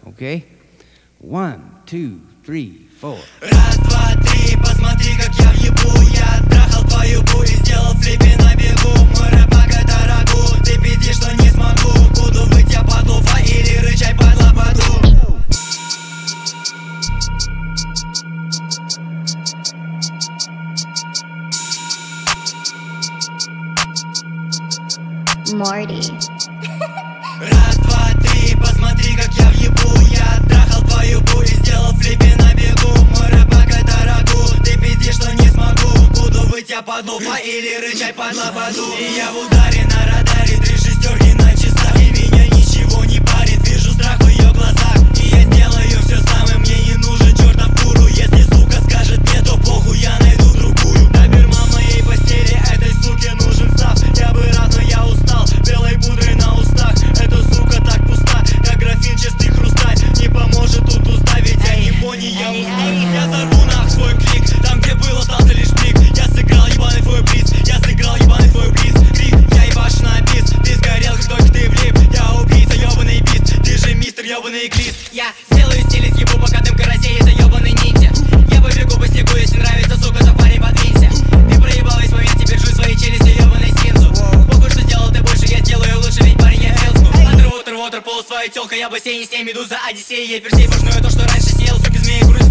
Okay? 1, 2, 3, 4. Раз, два, три, посмотри, как я въебу. Я трахал твою бу и сделал флиппи на бегу. Мой рэп пока дорогу, ты пиздишь, что не смогу. Буду выть я под луфа или рычать под лободу. Morty. Раз, два, три, посмотри, как я въебу. Я трахал твою бу и сделал флиппи на бегу. Мой рэп пока дорогу, ты пиздишь, что не смогу. Буду выть я под луфа или рычать под лободу. И я в ударе на радаре, 3 шестерки на часах. И меня ничего не парит, вижу страх в ее глазах. И я сделаю все сам, и мне не нужен чертов гуру. Если сука скажет мне, то похуй, я найду другую. Доберман моей постели, этой суке нужен став. Я бы рад, но я устал, белой пудрой на устах. Эта сука так пуста, как графин чистый хрусталь. Не поможет тут уставить, я не пони, я устал. Я взорву нах свой клик, там где был остался лишь блик. Я сыграл ебаный твой блиц, я сыграл ебаный твой блиц. Крик, я ебашу на бис, ты сгорел, как только ты влип. Я убийца, ебаный бист, ты же мистер ебаный глист. Я сделаю стиль и съебу, пока дым карасеет за ебаный ниндзя. Я побегу по снегу, если нравится, сука, то парень подвинься. Ты проебал весь момент, теперь жуй свои челюсти, ебаный синзу. Похуй, что сделал ты больше, я сделаю лучше, ведь парень я филску. Underwater, полус твоя телка, я бассейн с ней, медуза, Одиссея, я персей, важную то, что раньше съел, суки, змеи, грусть.